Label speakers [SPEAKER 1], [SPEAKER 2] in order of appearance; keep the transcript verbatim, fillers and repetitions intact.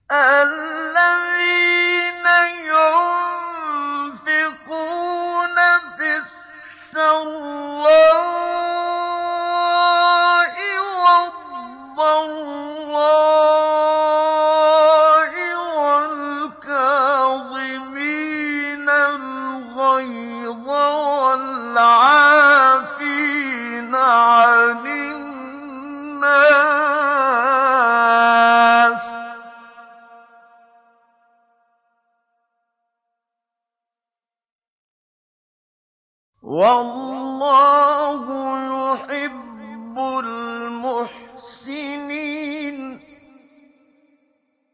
[SPEAKER 1] الذين ينفقون في السراء والضراء والكاظمين الغيظ والعافين عن الناس والله يحب المحسنين.